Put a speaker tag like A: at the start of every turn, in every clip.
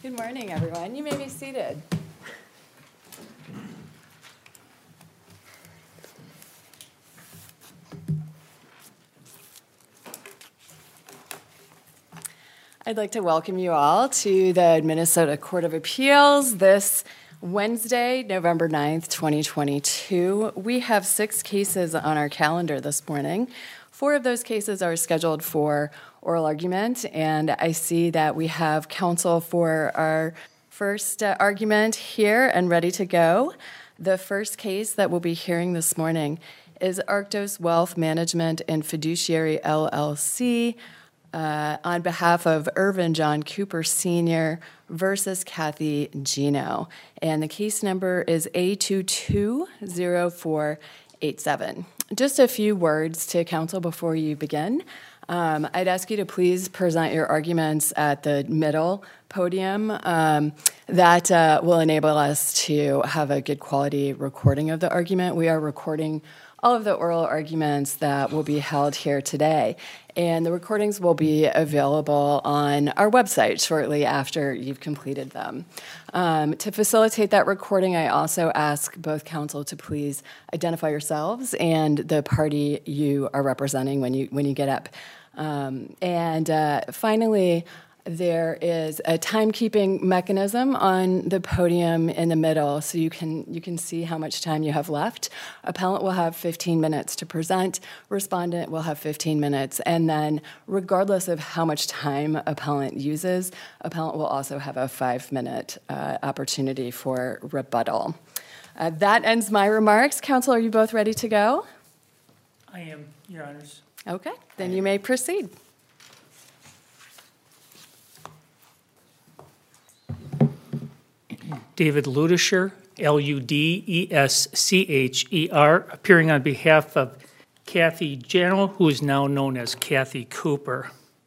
A: Good morning, everyone. You may be seated. I'd like to welcome you all to the Minnesota Court of Appeals this Wednesday, November 9th, 2022. We have 6 cases on our calendar this morning. 4 of those cases are scheduled for oral argument, and I see that we have counsel for our first argument here and ready to go. The first case that we'll be hearing this morning is Arctos Wealth Management and Fiduciary LLC on behalf of Irvin John Cooper Sr. versus Kathy Gino. And the case number is A220487. Just a few words to counsel before you begin. I'd ask you to please present your arguments at the middle podium. That will enable us to have a good quality recording of the argument. We are recording all of the oral arguments that will be held here today, and the recordings will be available on our website shortly after you've completed them. To facilitate that recording, I also ask both counsel to please identify yourselves and the party you are representing when you get up. Finally, there is a timekeeping mechanism on the podium in the middle, so you can see how much time you have left. Appellant will have 15 minutes to present. Respondent will have 15 minutes. And then, regardless of how much time appellant uses, appellant will also have a 5-minute opportunity for rebuttal. That ends my remarks. Counsel, are you both ready to go?
B: I am, Your Honors.
A: Okay, then you may proceed.
B: David Ludescher, Ludescher, appearing on behalf of Kathy Gino, who is now known as Kathy Cooper.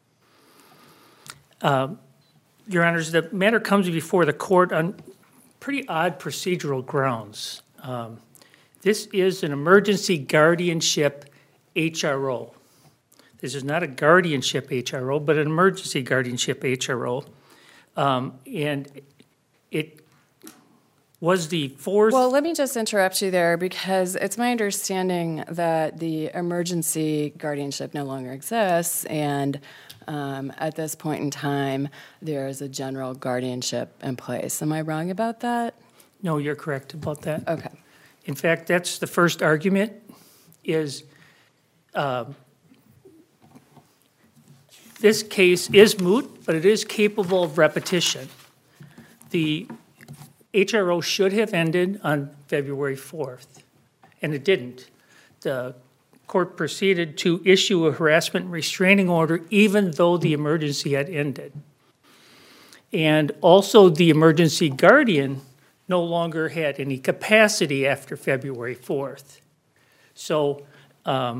B: Your Honors, the matter comes before the court on pretty odd procedural grounds. This is an emergency guardianship HRO. This is not a guardianship HRO, but an emergency guardianship HRO. And it was the 4th...
A: Well, let me just interrupt you there, because it's my understanding that the emergency guardianship no longer exists, and at this point in time, there is a general guardianship in place. Am I wrong about that?
B: No, you're correct about that.
A: Okay.
B: In fact, that's the first argument, is this case is moot, but it is capable of repetition. The HRO should have ended on February 4th, and it didn't. The court proceeded to issue a harassment restraining order even though the emergency had ended. And also the emergency guardian no longer had any capacity after February 4th. So the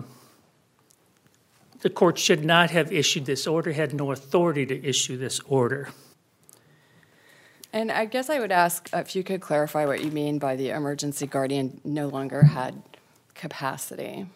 B: court should not have issued this order, had no authority to issue this order.
A: And I guess I would ask if you could clarify what you mean by the emergency guardian no longer had capacity.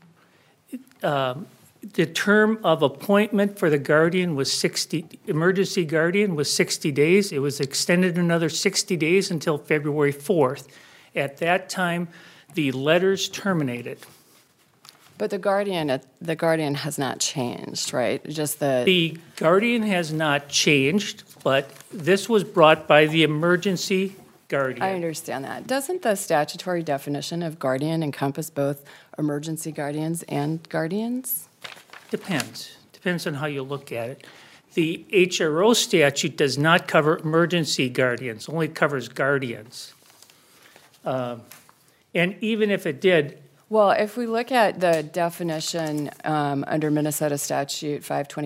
B: The term of appointment for the guardian was emergency guardian was 60 days. It was extended another 60 days until February 4th. At that time, the letters terminated.
A: But the guardian has not changed, right?
B: The guardian has not changed, but this was brought by the emergency guardian.
A: I understand that. Doesn't the statutory definition of guardian encompass both emergency guardians and guardians?
B: Depends. Depends on how you look at it. The HRO statute does not cover emergency guardians, only covers guardians. And even if it did...
A: Well, if we look at the definition under Minnesota Statute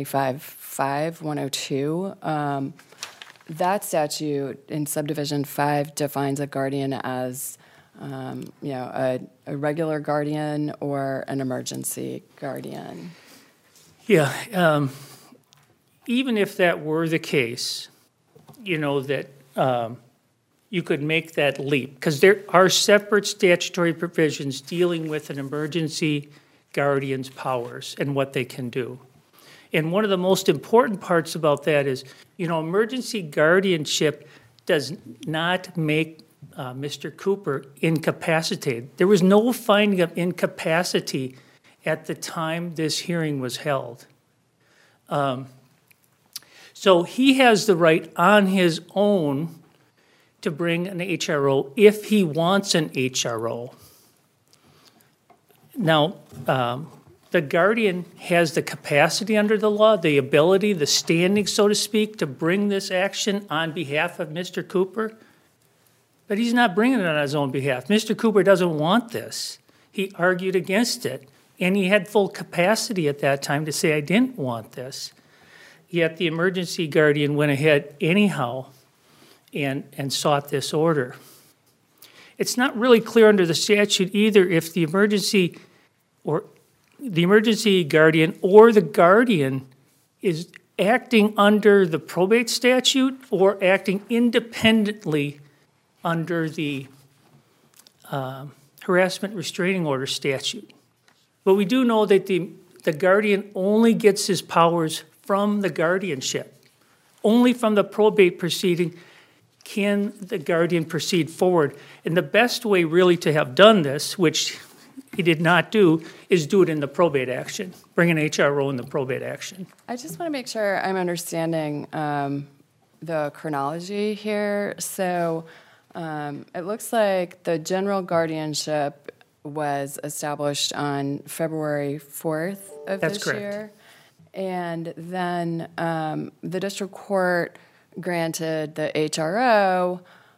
A: 525-5102, that statute in Subdivision 5 defines a guardian as a regular guardian or an emergency guardian.
B: Yeah, even if that were the case, that you could make that leap, because there are separate statutory provisions dealing with an emergency guardian's powers and what they can do. And one of the most important parts about that is, emergency guardianship does not make Mr. Cooper incapacitated. There was no finding of incapacity at the time this hearing was held. So he has the right on his own to bring an HRO if he wants an HRO. Now, the guardian has the capacity under the law, the ability, the standing, so to speak, to bring this action on behalf of Mr. Cooper, but he's not bringing it on his own behalf. Mr. Cooper doesn't want this. He argued against it, and he had full capacity at that time to say, I didn't want this. Yet the emergency guardian went ahead anyhow and sought this order. It's not really clear under the statute either if the emergency guardian or the guardian is acting under the probate statute or acting independently under the harassment restraining order statute. But we do know that the guardian only gets his powers from the guardianship. Only from the probate proceeding can the guardian proceed forward. And the best way really to have done this, which he did not do, is do it in the probate action. Bring an HRO in the probate action.
A: I just want to make sure I'm understanding the chronology here. So it looks like the general guardianship was established on February 4th of
B: That's
A: this
B: correct.
A: year. And then the district court granted the HRO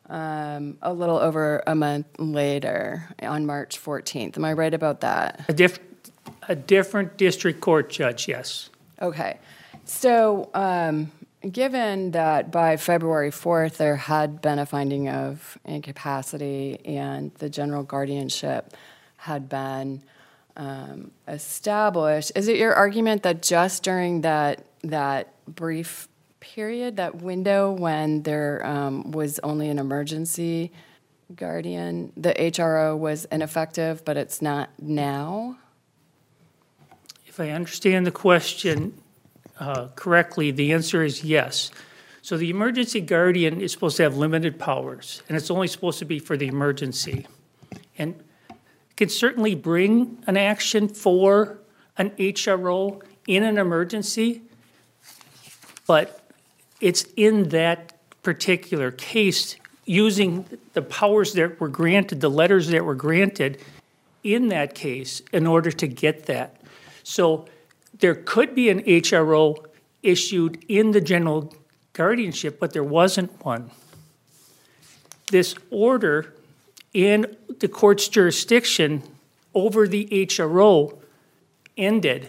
A: a little over a month later on March 14th. Am I right about that?
B: A different district court judge, yes.
A: Okay. So given that by February 4th there had been a finding of incapacity and the general guardianship had been established, is it your argument that just during that brief period, that window when there was only an emergency guardian, the HRO was ineffective, but it's not now?
B: If I understand the question correctly, the answer is yes. So the emergency guardian is supposed to have limited powers, and it's only supposed to be for the emergency. And can certainly bring an action for an HRO in an emergency, but it's in that particular case using the powers that were granted, the letters that were granted in that case in order to get that. So there could be an HRO issued in the general guardianship, but there wasn't one. This order in the court's jurisdiction over the HRO ended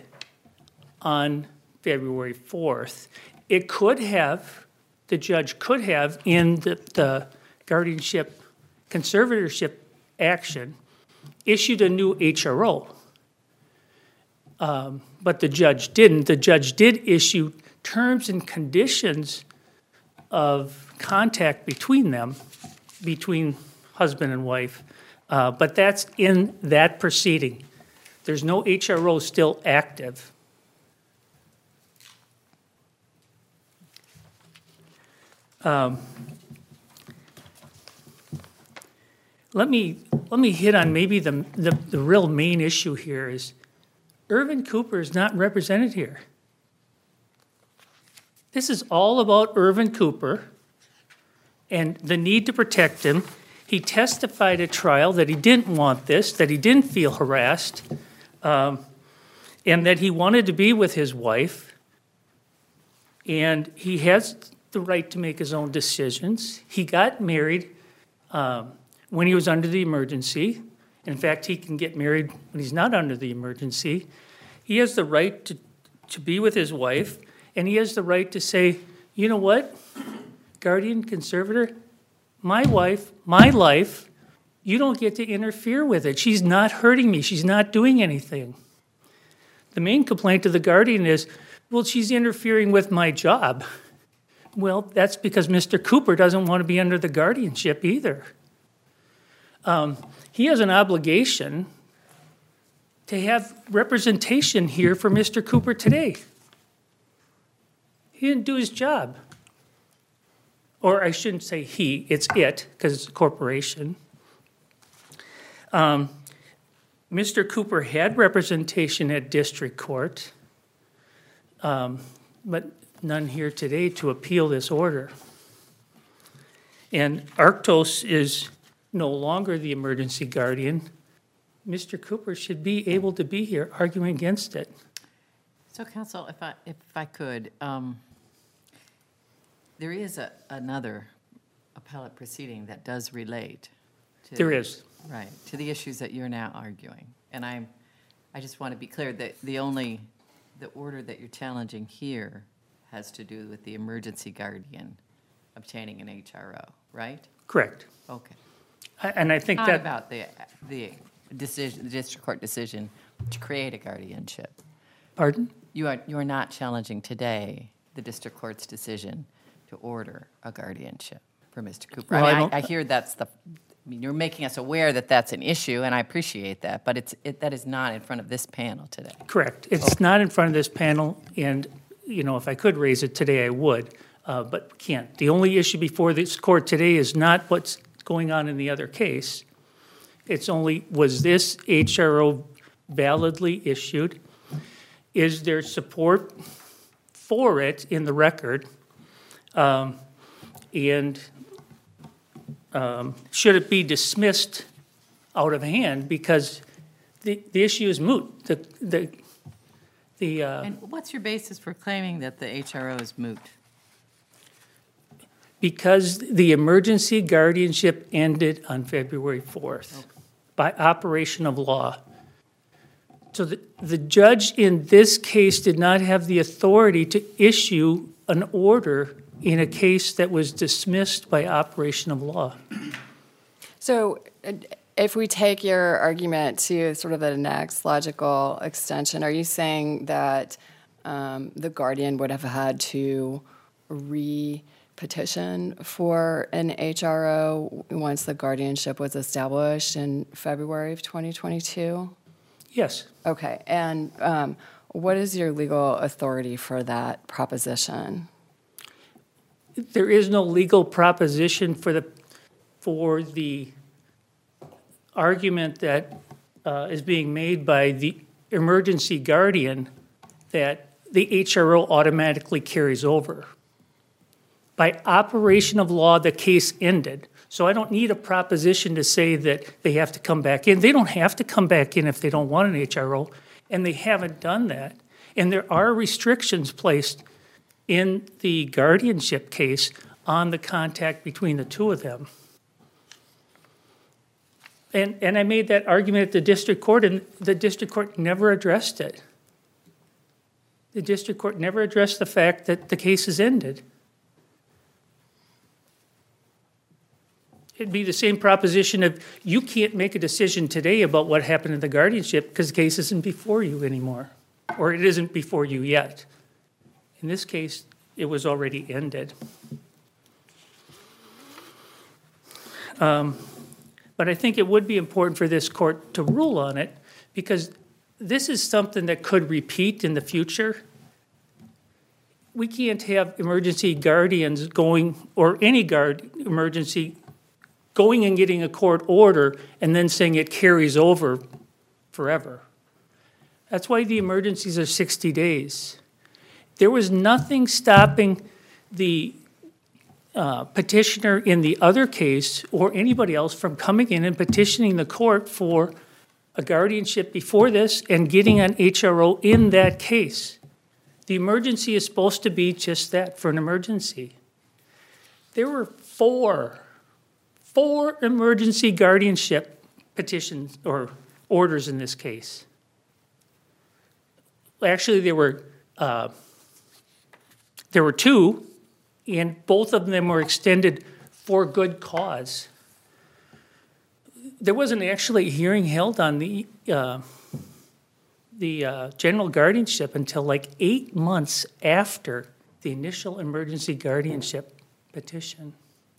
B: on February 4th. It could have, the judge could have, in the guardianship conservatorship action, issued a new HRO. But the judge didn't. The judge did issue terms and conditions of contact between them, between husband and wife, but that's in that proceeding. There's no HRO still active. Let me hit on maybe the real main issue here is Irvin Cooper is not represented here. This is all about Irvin Cooper and the need to protect him. He testified at trial that he didn't want this, that he didn't feel harassed, and that he wanted to be with his wife. And he has the right to make his own decisions. He got married when he was under the emergency. In fact, he can get married when he's not under the emergency. He has the right to be with his wife, and he has the right to say, you know what, guardian, conservator, my wife, my life, you don't get to interfere with it. She's not hurting me. She's not doing anything. The main complaint to the guardian is, well, she's interfering with my job. Well, that's because Mr. Cooper doesn't want to be under the guardianship either. He has an obligation to have representation here for Mr. Cooper today. He didn't do his job. Or I shouldn't say he, it's it, because it's a corporation. Mr. Cooper had representation at district court, but none here today to appeal this order. And Arctos is no longer the emergency guardian. Mr. Cooper should be able to be here arguing against it.
C: So, counsel, if I could, there is another appellate proceeding that does relate to...
B: There is.
C: Right, to the issues that you're now arguing. And I just want to be clear that the order that you're challenging here has to do with the emergency guardian obtaining an HRO, right?
B: Correct.
C: Okay.
B: And I think
C: Not
B: that...
C: about the decision, the district court decision to create a guardianship.
B: Pardon?
C: You are not challenging today the district court's decision to order a guardianship for Mr. Cooper.
B: Well,
C: I hear you're making us aware that that's an issue, and I appreciate that, but that is not in front of this panel today.
B: Correct. It's not in front of this panel, and, if I could raise it today, I would, but can't. The only issue before this court today is not what's going on in the other case. It's only, was this HRO validly issued? Is there support for it in the record? And should it be dismissed out of hand because the issue is moot?
C: And what's your basis for claiming that the HRO is moot?
B: Because the emergency guardianship ended on February 4th by operation of law. So the judge in this case did not have the authority to issue an order in a case that was dismissed by operation of law.
A: So if we take your argument to sort of the next logical extension, are you saying that the guardian would have had to re-petition for an HRO once the guardianship was established in February of 2022?
B: Yes.
A: Okay, and what is your legal authority for that proposition?
B: There is no legal proposition for the argument that is being made by the emergency guardian that the HRO automatically carries over. By operation of law, the case ended. So I don't need a proposition to say that they have to come back in. They don't have to come back in if they don't want an HRO, and they haven't done that. And there are restrictions placed in the guardianship case on the contact between the two of them. And I made that argument at the district court, and the district court never addressed it. The district court never addressed the fact that the case has ended. It'd be the same proposition of you can't make a decision today about what happened in the guardianship because the case isn't before you anymore, or it isn't before you yet. In this case, it was already ended. But I think it would be important for this court to rule on it because this is something that could repeat in the future. We can't have emergency guardians going, or any emergency going and getting a court order and then saying it carries over forever. That's why the emergencies are 60 days. There was nothing stopping the petitioner in the other case or anybody else from coming in and petitioning the court for a guardianship before this and getting an HRO in that case. The emergency is supposed to be just that, for an emergency. There were four emergency guardianship petitions or orders in this case. Actually, there were two, and both of them were extended for good cause. There wasn't actually a hearing held on the general guardianship until like 8 months after the initial emergency guardianship petition.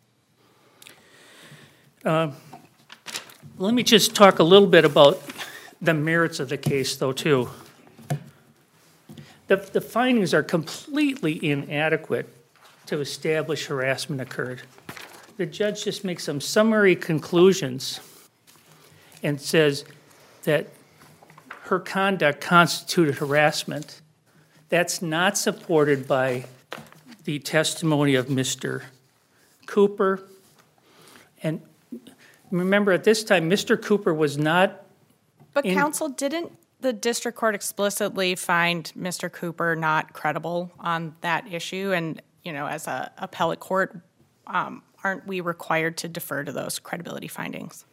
B: Let me just talk a little bit about the merits of the case, though, too. The findings are completely inadequate to establish harassment occurred. The judge just makes some summary conclusions and says that her conduct constituted harassment. That's not supported by the testimony of Mr. Cooper. And remember, at this time, Mr. Cooper was not.
D: But counsel, didn't the district court explicitly find Mr. Cooper not credible on that issue? And, as a appellate court, aren't we required to defer to those credibility findings?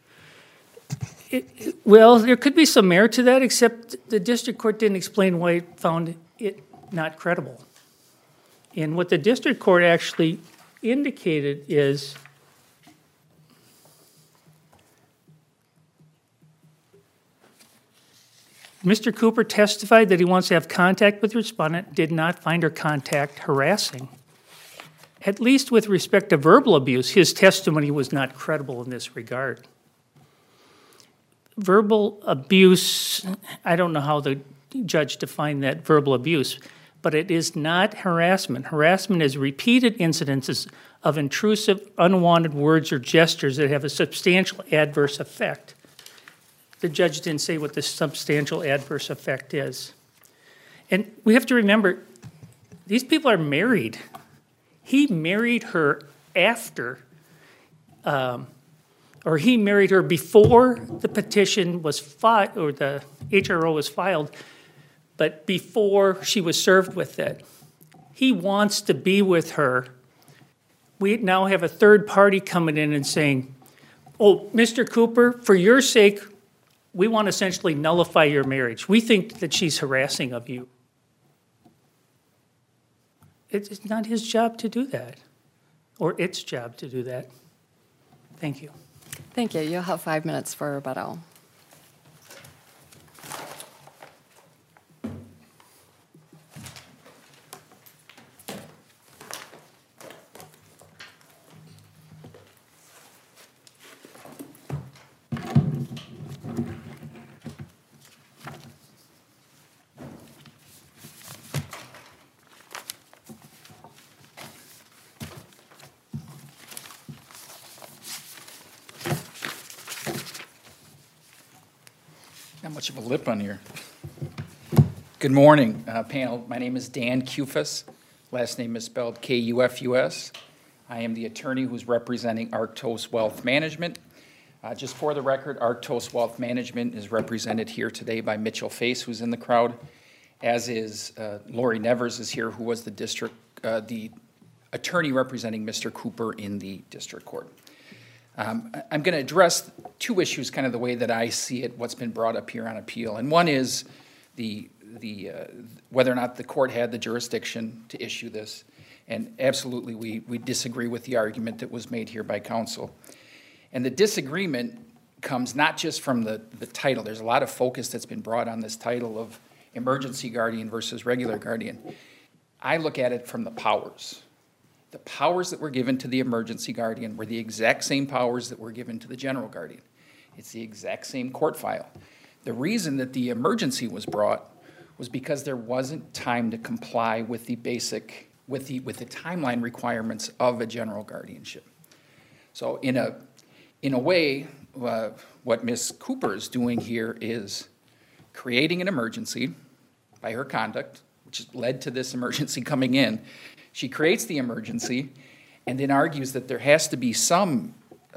B: Well, there could be some merit to that, except the district court didn't explain why it found it not credible. And what the district court actually indicated is Mr. Cooper testified that he wants to have contact with the respondent, did not find her contact harassing. At least with respect to verbal abuse, his testimony was not credible in this regard. Verbal abuse, I don't know how the judge defined that verbal abuse, but it is not harassment. Harassment is repeated incidences of intrusive, unwanted words or gestures that have a substantial adverse effect. The judge didn't say what the substantial adverse effect is. And we have to remember, these people are married. He married her after, or he married her before the petition was filed, or the HRO was filed, but before she was served with it. He wants to be with her. We now have a third party coming in and saying, oh, Mr. Cooper, for your sake, we want to essentially nullify your marriage. We think that she's harassing of you. It's not his job to do that, or its job to do that. Thank you.
A: Thank you. You'll have 5 minutes for rebuttal.
E: Not much of a lip on here. Good morning, panel. My name is Dan Kufus. Last name is spelled K-U-F-U-S. I am the attorney who's representing Arctos Wealth Management. Just for the record, Arctos Wealth Management is represented here today by Mitchell Face, who's in the crowd, as is Lori Nevers is here, who was the attorney representing Mr. Cooper in the district court. I'm going to address two issues kind of the way that I see it, what's been brought up here on appeal. And one is whether or not the court had the jurisdiction to issue this. And absolutely, we disagree with the argument that was made here by counsel. And the disagreement comes not just from the title. There's a lot of focus that's been brought on this title of emergency guardian versus regular guardian. I look at it from the powers. The powers that were given to the emergency guardian were the exact same powers that were given to the general guardian. It's the exact same court file. The reason that the emergency was brought was because there wasn't time to comply with the basic, with the timeline requirements of a general guardianship. So in a way, what Ms. Cooper is doing here is creating an emergency by her conduct, which led to this emergency coming in. She creates the emergency and then argues that there has to be some,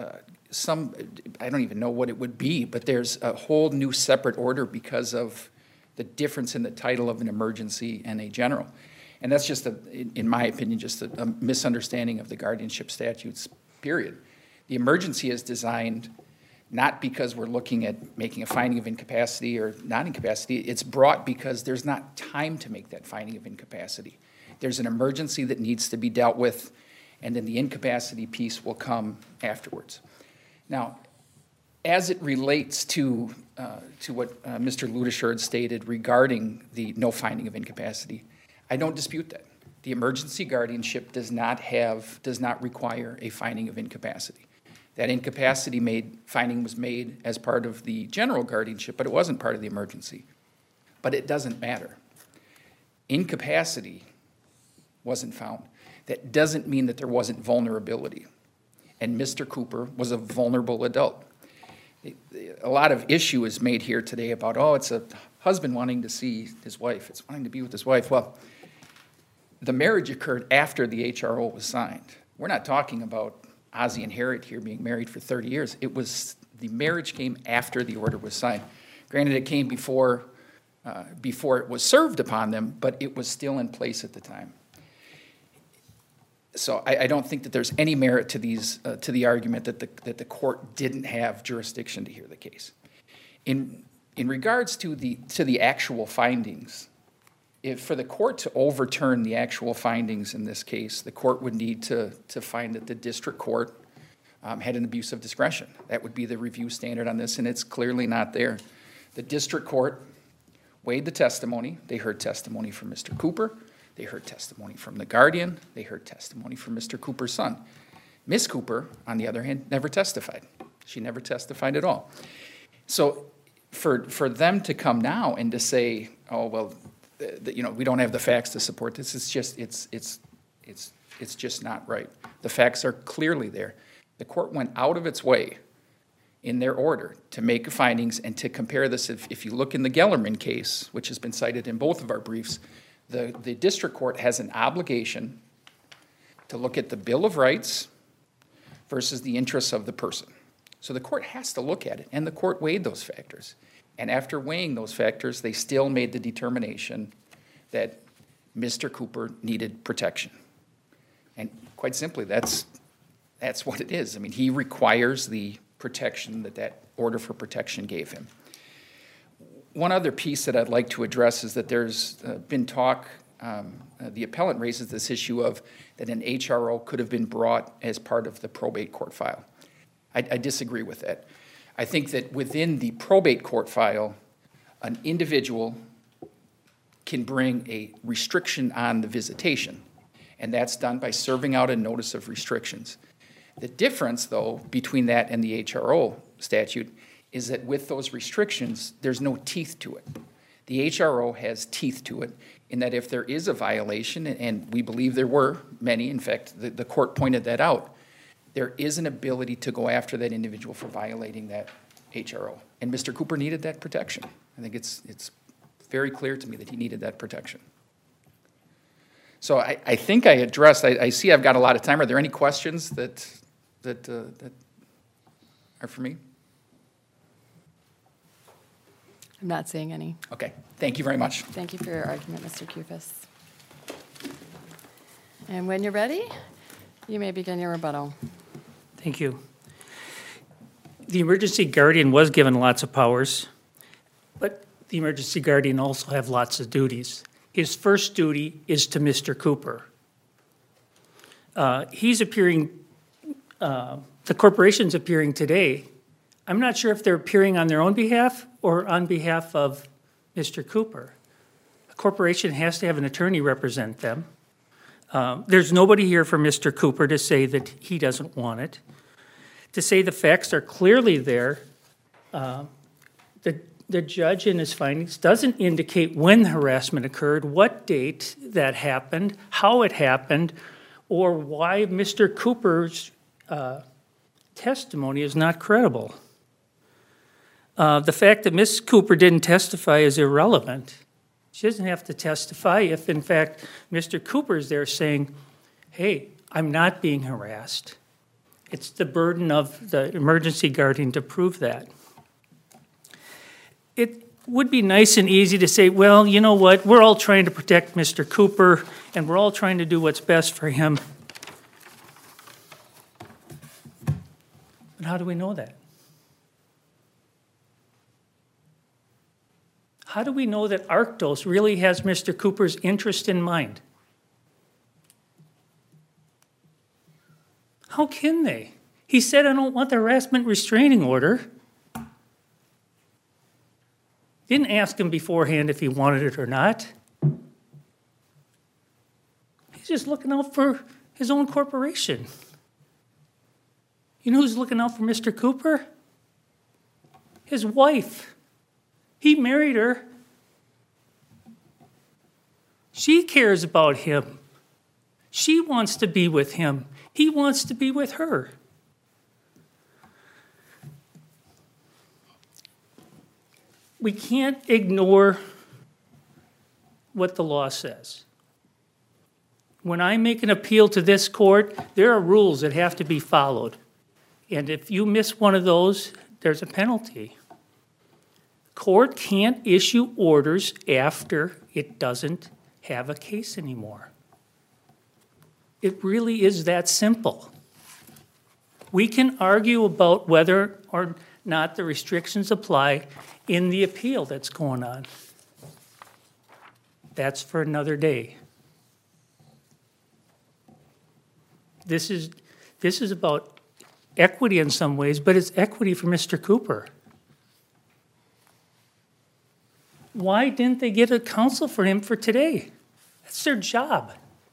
E: I don't even know what it would be, but there's a whole new separate order because of the difference in the title of an emergency and a general. And that's just, in my opinion, just a misunderstanding of the guardianship statutes, period. The emergency is designed not because we're looking at making a finding of incapacity or non-incapacity. It's brought because there's not time to make that finding of incapacity. There's an emergency that needs to be dealt with, and then the incapacity piece will come afterwards. Now, as it relates to what Mr. Ludeshard stated regarding the no finding of incapacity, I don't dispute that. The emergency guardianship does not require a finding of incapacity. That incapacity finding was made as part of the general guardianship, but it wasn't part of the emergency. But it doesn't matter. incapacity wasn't found, that doesn't mean that there wasn't vulnerability. And Mr. Cooper was a vulnerable adult. A lot of issue is made here today about, oh, it's a husband wanting to see his wife. It's wanting to be with his wife. Well, the marriage occurred after the HRO was signed. We're not talking about Ozzie and Harriet here being married for 30 years. The marriage came after the order was signed. Granted, it came before it was served upon them, but it was still in place at the time. So I don't think that there's any merit to the argument that the court didn't have jurisdiction to hear the case. In regards to the actual findings, if for the court to overturn the actual findings in this case, the court would need to find that the district court had an abuse of discretion. That would be the review standard on this, and it's clearly not there. The district court weighed the testimony. They heard testimony from Mr. Cooper. They heard testimony from the guardian. They heard testimony from Mr. Cooper's son. Ms. Cooper, on the other hand, never testified. She never testified at all. So for them to come now and to say, oh, well, we don't have the facts to support this, it's just not right. The facts are clearly there. The court went out of its way in their order to make findings and to compare this. If you look in the Gellerman case, which has been cited in both of our briefs, the district court has an obligation to look at the Bill of Rights versus the interests of the person. So the court has to look at it, and the court weighed those factors. And after weighing those factors, they still made the determination that Mr. Cooper needed protection. And quite simply, that's what it is. I mean, he requires the protection that order for protection gave him. One other piece that I'd like to address is that there's been talk, the appellant raises this issue of that an HRO could have been brought as part of the probate court file. I disagree with that. I think that within the probate court file, an individual can bring a restriction on the visitation, and that's done by serving out a notice of restrictions. The difference, though, between that and the HRO statute is that with those restrictions, there's no teeth to it. The HRO has teeth to it in that if there is a violation, and we believe there were many, in fact, the court pointed that out, there is an ability to go after that individual for violating that HRO. And Mr. Cooper needed that protection. I think it's very clear to me that he needed that protection. So I think I addressed, I see I've got a lot of time. Are there any questions that are for me?
A: I'm not seeing any.
E: Okay, thank you very much.
A: Thank you for your argument, Mr. Kufis. And when you're ready, you may begin your rebuttal.
B: Thank you. The emergency guardian was given lots of powers, but the emergency guardian also have lots of duties. His first duty is to Mr. Cooper. He's appearing, the corporation's appearing today. I'm not sure if they're appearing on their own behalf or on behalf of Mr. Cooper. A corporation has to have an attorney represent them. There's nobody here for Mr. Cooper to say that he doesn't want it. To say the facts are clearly there, the judge in his findings doesn't indicate when the harassment occurred, what date that happened, how it happened, or why Mr. Cooper's testimony is not credible. The fact that Ms. Cooper didn't testify is irrelevant. She doesn't have to testify if, in fact, Mr. Cooper is there saying, hey, I'm not being harassed. It's the burden of the emergency guardian to prove that. It would be nice and easy to say, well, you know what, we're all trying to protect Mr. Cooper, and we're all trying to do what's best for him. But how do we know that? How do we know that Arctos really has Mr. Cooper's interest in mind? How can they? He said, I don't want the harassment restraining order. Didn't ask him beforehand if he wanted it or not. He's just looking out for his own corporation. You know who's looking out for Mr. Cooper? His wife. He married her She cares about him. She wants to be with him. He wants to be with her. We can't ignore what the law says. When I make an appeal to this court, there are rules that have to be followed. And if you miss one of those, there's a penalty. Court can't issue orders after it doesn't have a case anymore. It really is that simple. We can argue about whether or not the restrictions apply in the appeal that's going on. That's for another day. This is about equity in some ways, but it's equity for Mr. Cooper. Why didn't they get a counsel for him for today? That's their job.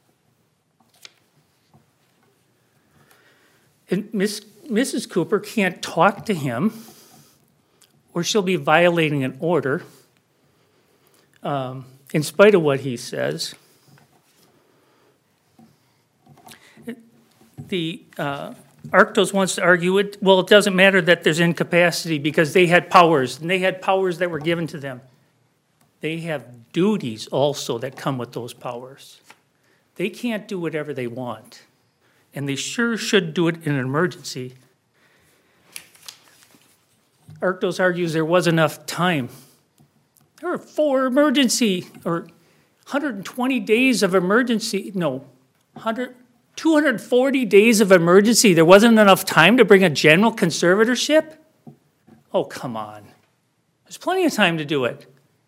B: And Mrs. Cooper can't talk to him, or she'll be violating an order, in spite of what he says. The Arctos wants to argue it. Well, it doesn't matter that there's incapacity because they had powers, and they had powers that were given to them. They have duties also that come with those powers. They can't do whatever they want, and they sure should do it in an emergency. Arctos argues there was enough time. There were 240 days of emergency. 240 days of emergency. There wasn't enough time to bring a general conservatorship? Oh, come on. There's plenty of time to do it.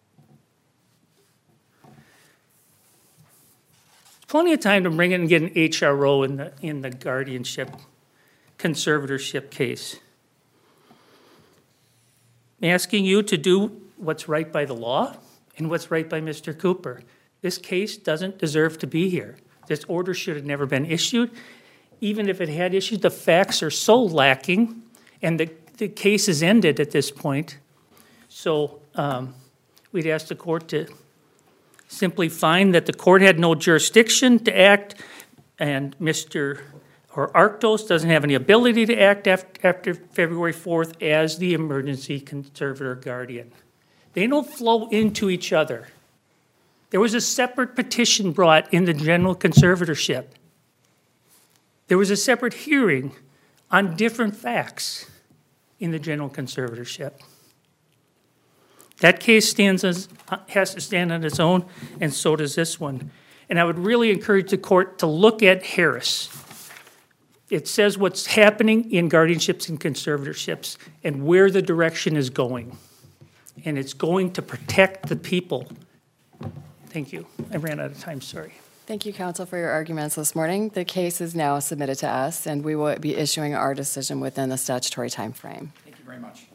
B: Plenty of time to bring it and get an HRO in the guardianship conservatorship case. I'm asking you to do what's right by the law and what's right by Mr. Cooper. This case doesn't deserve to be here. This order should have never been issued. Even if it had issued, the facts are so lacking, and the case is ended at this point. So we'd ask the court to simply find that the court had no jurisdiction to act, and Arctos doesn't have any ability to act after February 4th as the emergency conservator guardian. They don't flow into each other. There was a separate petition brought in the general conservatorship. There was a separate hearing on different facts in the general conservatorship. That case has to stand on its own, and so does this one. And I would really encourage the court to look at Harris. It says what's happening in guardianships and conservatorships and where the direction is going. And it's going to protect the people. Thank you. I ran out of time, sorry.
A: Thank you, counsel, for your arguments this morning. The case is now submitted to us, and we will be issuing our decision within the statutory time frame.
E: Thank you very much.